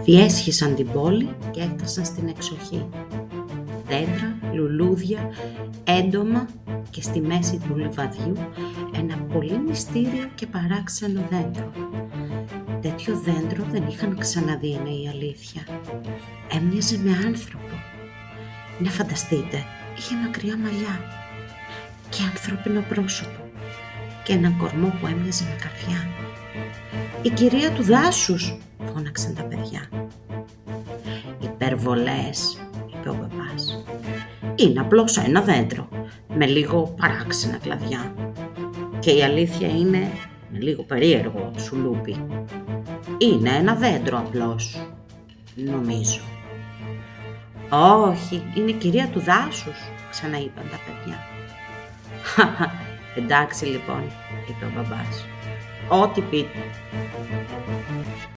Διέσχισαν την πόλη και έφτασαν στην εξοχή. Δέντρα, λουλούδια, έντομα και στη μέση του λιβαδιού ένα πολύ μυστήριο και παράξενο δέντρο. Τέτοιο δέντρο δεν είχαν ξαναδεί, είναι η αλήθεια. Έμοιαζε με άνθρωπο. Να φανταστείτε, είχε μακριά μαλλιά και ανθρώπινο πρόσωπο και έναν κορμό που έμοιαζε με καρδιά. «Η κυρία του δάσους», φώναξαν τα παιδιά. «Υπερβολές», είπε ο μπαμπάς. «Είναι απλώς ένα δέντρο με λίγο παράξενα κλαδιά. Και η αλήθεια είναι με λίγο περίεργο σουλούπι. Είναι ένα δέντρο απλώς, νομίζω». «Όχι, είναι η κυρία του δάσους», ξαναείπαν τα παιδιά. «Εντάξει λοιπόν», είπε ο μπαμπάς. «Ό,τι πείτε».